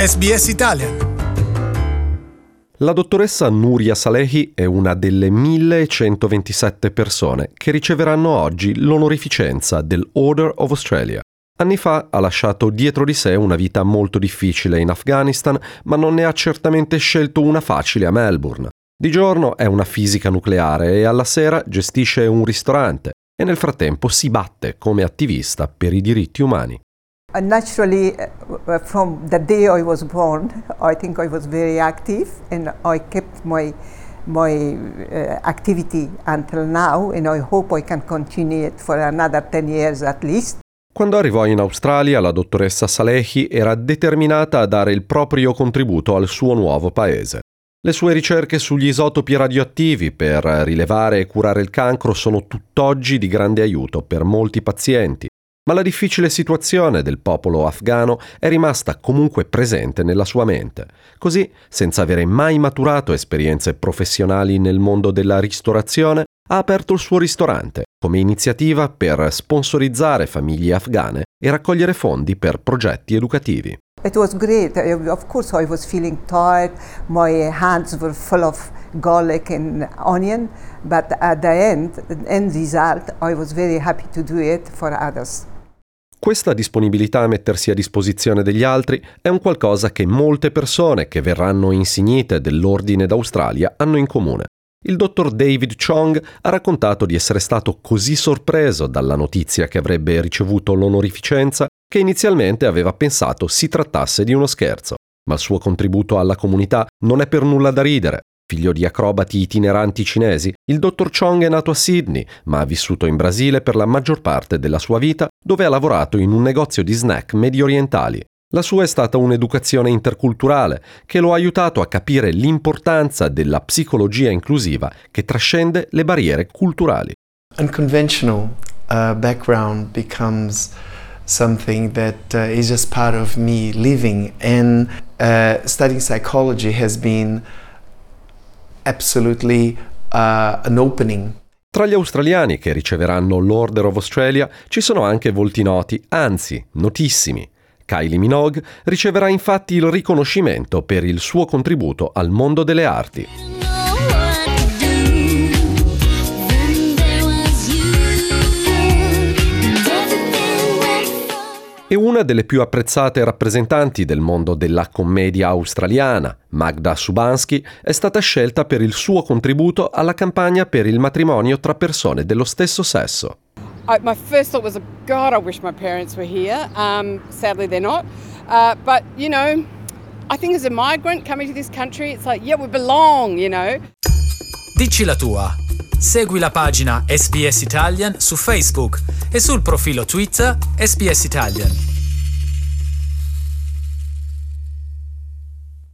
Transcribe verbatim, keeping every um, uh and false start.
S B S Italian. La dottoressa Nuria Salehi è una delle millecentoventisette persone che riceveranno oggi l'onorificenza dell'Order of Australia. Anni fa ha lasciato dietro di sé una vita molto difficile in Afghanistan, ma non ne ha certamente scelto una facile a Melbourne. Di giorno è una fisica nucleare e alla sera gestisce un ristorante e nel frattempo si batte come attivista per i diritti umani. Uh, naturally, uh, from the day I was born, I think I was very active, and I kept my my uh, activity until now, and I hope I can continue it for another ten years at least. Quando arrivò in Australia, la dottoressa Salehi era determinata a dare il proprio contributo al suo nuovo paese. Le sue ricerche sugli isotopi radioattivi per rilevare e curare il cancro sono tutt'oggi di grande aiuto per molti pazienti. Ma la difficile situazione del popolo afghano è rimasta comunque presente nella sua mente. Così, senza avere mai maturato esperienze professionali nel mondo della ristorazione, ha aperto il suo ristorante come iniziativa per sponsorizzare famiglie afghane e raccogliere fondi per progetti educativi. It was great. Of course I was feeling tired. My hands were full of garlic and onion, but at the end, end result, I was very happy to do it for others. Questa disponibilità a mettersi a disposizione degli altri è un qualcosa che molte persone che verranno insignite dell'Ordine d'Australia hanno in comune. Il dottor David Chong ha raccontato di essere stato così sorpreso dalla notizia che avrebbe ricevuto l'onorificenza che inizialmente aveva pensato si trattasse di uno scherzo. Ma il suo contributo alla comunità non è per nulla da ridere. Figlio di acrobati itineranti cinesi, il dottor Chong è nato a Sydney, ma ha vissuto in Brasile per la maggior parte della sua vita, dove ha lavorato in un negozio di snack medio orientali. La sua è stata un'educazione interculturale che lo ha aiutato a capire l'importanza della psicologia inclusiva che trascende le barriere culturali. Unconventional uh, background becomes something that uh, is just part of me living, and uh, studying psychology has been absolutely uh, an opening. Tra gli australiani che riceveranno l'Order of Australia ci sono anche volti noti, anzi notissimi. Kylie Minogue riceverà infatti il riconoscimento per il suo contributo al mondo delle arti. E una delle più apprezzate rappresentanti del mondo della commedia australiana, Magda Szubanski, è stata scelta per il suo contributo alla campagna per il matrimonio tra persone dello stesso sesso. I, my first thought was, God, I wish my parents were here. Um, sadly, they're not. Uh, but, you know, I think as a migrant coming to this country, it's like, yeah, we belong, you know. Dici la tua. Segui la pagina S B S Italian su Facebook e sul profilo Twitter S B S Italian.